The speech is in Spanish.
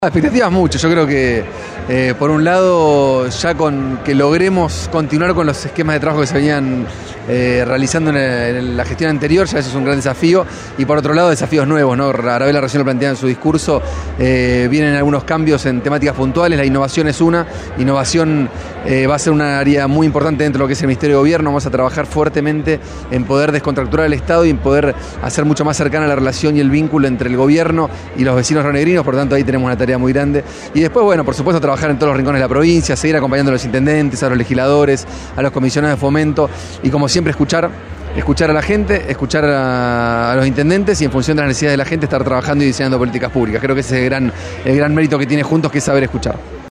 Expectativas mucho, yo creo que por un lado ya con que logremos continuar con los esquemas de trabajo que se venían realizando en la gestión anterior, ya eso es un gran desafío, y por otro lado desafíos nuevos, ¿no? Arabella recién lo planteaba en su discurso, vienen algunos cambios en temáticas puntuales, la innovación es una, innovación va a ser una área muy importante dentro de lo que es el Ministerio de Gobierno, vamos a trabajar fuertemente en poder descontracturar el Estado y en poder hacer mucho más cercana la relación y el vínculo entre el gobierno y los vecinos rionegrinos, por tanto ahí tenemos una tarea muy grande. Y después, bueno, por supuesto trabajar en todos los rincones de la provincia, seguir acompañando a los intendentes, a los legisladores, a los comisionados de fomento y como siempre escuchar a la gente, escuchar a los intendentes y en función de las necesidades de la gente estar trabajando y diseñando políticas públicas. Creo que ese es el gran mérito que tiene Juntos, que es saber escuchar.